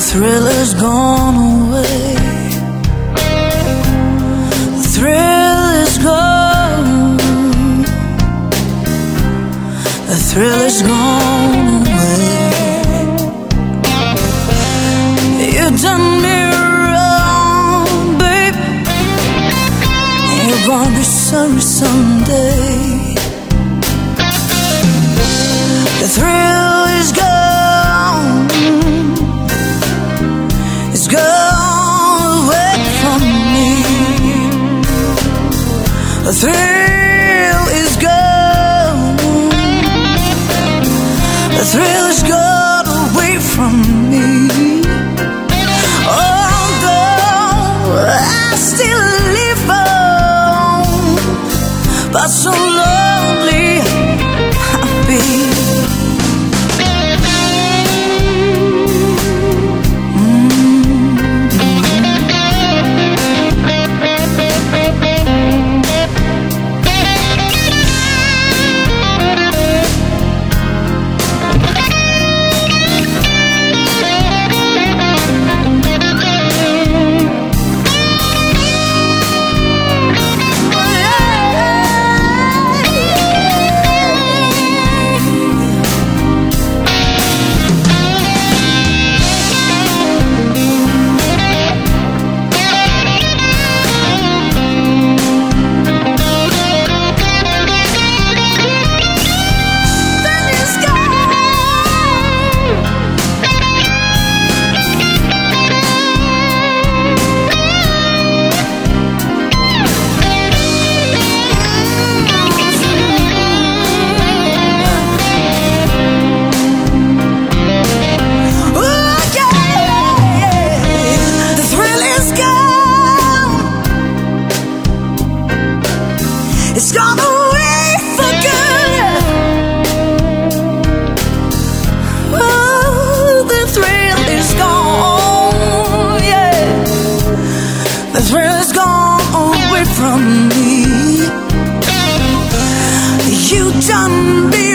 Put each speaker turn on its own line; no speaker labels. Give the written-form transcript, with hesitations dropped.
thrill is gone away. The thrill is gone. The thrill is gone away. You done me wrong, babe. You're gonna be sorry someday. The thrill is gone. It's gone away from me. The thrill is gone. The thrill is gone away from me. Although I still live on, but so lonely I've been. It's gone away for good. Oh, the thrill is gone, yeah. The thrill is gone away from me. You done me